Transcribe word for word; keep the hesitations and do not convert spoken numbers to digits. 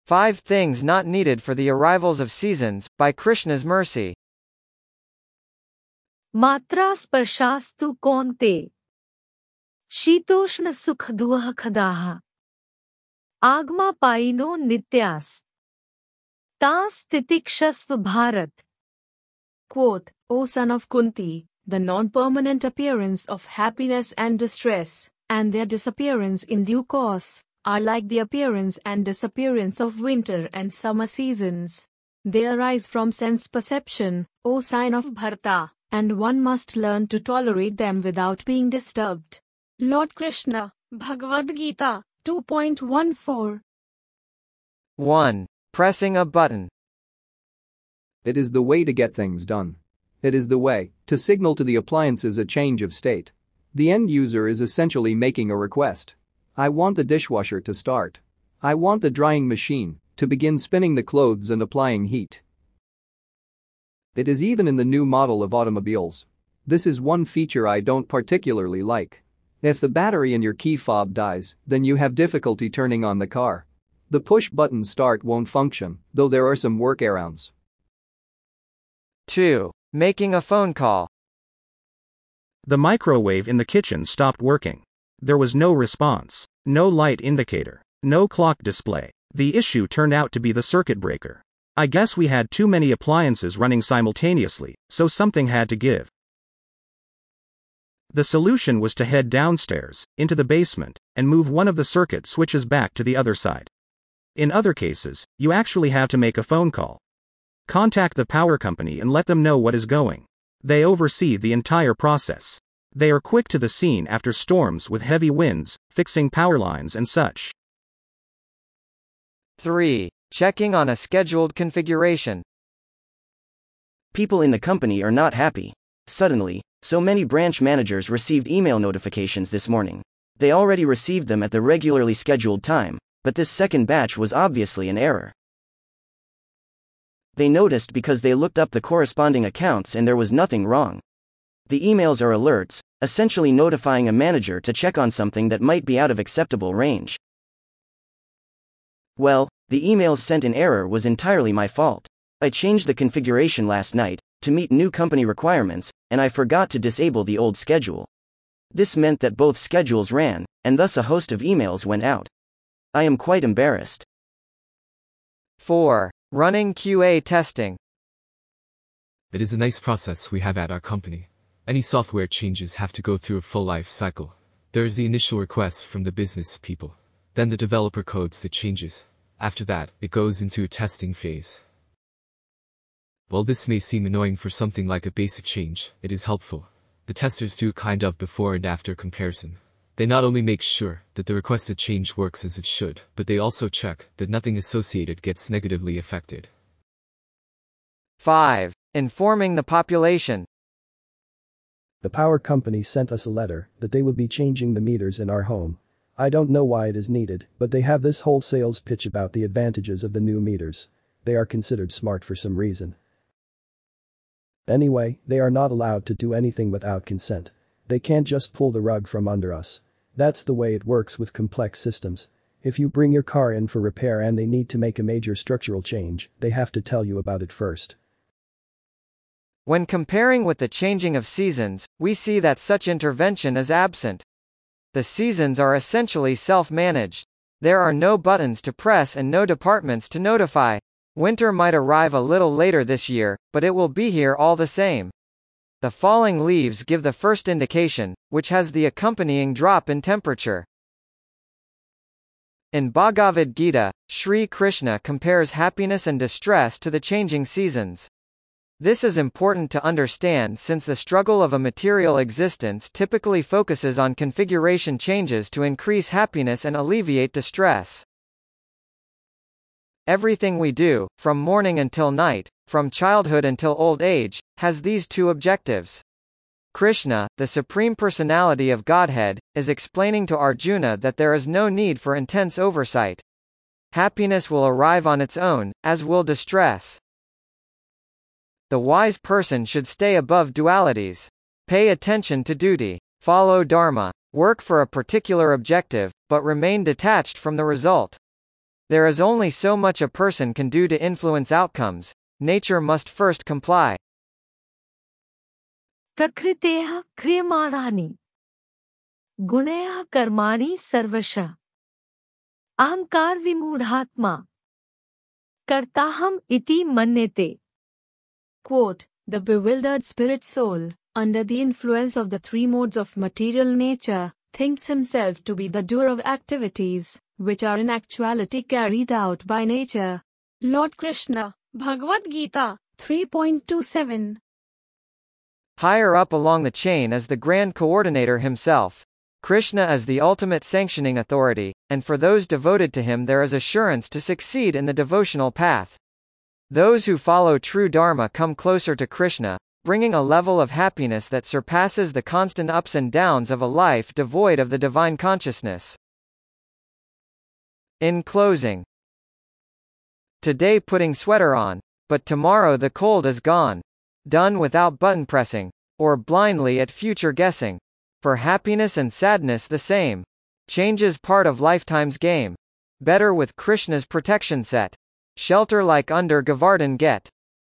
Five Things Not Needed for the Arrivals of Seasons, by Krishna's Mercy. मात्रा स्पर्शास्तु कौन्ते शीतोष्ण सुख दुह खदाः आगमा पाइनो नित्यास तास तितिक्षस्व Bharat. Quote, O son of Kunti, the non-permanent appearance of happiness and distress, and their disappearance in due course, are like the appearance and disappearance of winter and summer seasons. They arise from sense perception, O sign of Bharata, and one must learn to tolerate them without being disturbed. Lord Krishna, Bhagavad Gita, two point one four. one. Pressing a button. It is the way to get things done. It is the way to signal to the appliances a change of state. The end user is essentially making a request. I want the dishwasher to start. I want the drying machine to begin spinning the clothes and applying heat. It is even in the new model of automobiles. This is one feature I don't particularly like. If the battery in your key fob dies, then you have difficulty turning on the car. The push-button start won't function, though there are some workarounds. two. Making a phone call. The microwave in the kitchen stopped working. There was no response, no light indicator, no clock display. The issue turned out to be the circuit breaker. I guess we had too many appliances running simultaneously, so something had to give. The solution was to head downstairs, into the basement, and move one of the circuit switches back to the other side. In other cases, you actually have to make a phone call. Contact the power company and let them know what is going. They oversee the entire process. They are quick to the scene after storms with heavy winds, fixing power lines and such. three. Checking on a scheduled configuration. People in the company are not happy. Suddenly, so many branch managers received email notifications this morning. They already received them at the regularly scheduled time, but this second batch was obviously an error. They noticed because they looked up the corresponding accounts and there was nothing wrong. The emails are alerts, essentially notifying a manager to check on something that might be out of acceptable range. Well, the emails sent in error was entirely my fault. I changed the configuration last night to meet new company requirements, and I forgot to disable the old schedule. This meant that both schedules ran, and thus a host of emails went out. I am quite embarrassed. four. Running Q A testing. It is a nice process we have at our company. Any software changes have to go through a full life cycle. There is the initial request from the business people. Then the developer codes the changes. After that, it goes into a testing phase. While this may seem annoying for something like a basic change, it is helpful. The testers do kind of before and after comparison. They not only make sure that the requested change works as it should, but they also check that nothing associated gets negatively affected. five. Informing the population. The power company sent us a letter that they would be changing the meters in our home. I don't know why it is needed, but they have this whole sales pitch about the advantages of the new meters. They are considered smart for some reason. Anyway, they are not allowed to do anything without consent. They can't just pull the rug from under us. That's the way it works with complex systems. If you bring your car in for repair and they need to make a major structural change, they have to tell you about it first. When comparing with the changing of seasons, we see that such intervention is absent. The seasons are essentially self-managed. There are no buttons to press and no departments to notify. Winter might arrive a little later this year, but it will be here all the same. The falling leaves give the first indication, which has the accompanying drop in temperature. In Bhagavad Gita, Sri Krishna compares happiness and distress to the changing seasons. This is important to understand since the struggle of a material existence typically focuses on configuration changes to increase happiness and alleviate distress. Everything we do, from morning until night, from childhood until old age, has these two objectives. Krishna, the Supreme Personality of Godhead, is explaining to Arjuna that there is no need for intense oversight. Happiness will arrive on its own, as will distress. The wise person should stay above dualities. Pay attention to duty. Follow dharma. Work for a particular objective, but remain detached from the result. There is only so much a person can do to influence outcomes. Nature must first comply. प्रकृतेः क्रियमाणानि गुणैः कर्माणि सर्वशः अहंकार विमूढ़ात्मा कर्ताहम् इति मन्यते. Quote, the bewildered spirit soul, under the influence of the three modes of material nature, thinks himself to be the doer of activities, which are in actuality carried out by nature. Lord Krishna, Bhagavad Gita, three point two seven. Higher up along the chain is the grand coordinator himself. Krishna is the ultimate sanctioning authority, and for those devoted to him there is assurance to succeed in the devotional path. Those who follow true Dharma come closer to Krishna, bringing a level of happiness that surpasses the constant ups and downs of a life devoid of the divine consciousness. In closing, today putting sweater on, but tomorrow the cold is gone. Done without button pressing, or blindly at future guessing. For happiness and sadness the same. Change is part of lifetime's game. Better with Krishna's protection set. Shelter like under Govardhan get.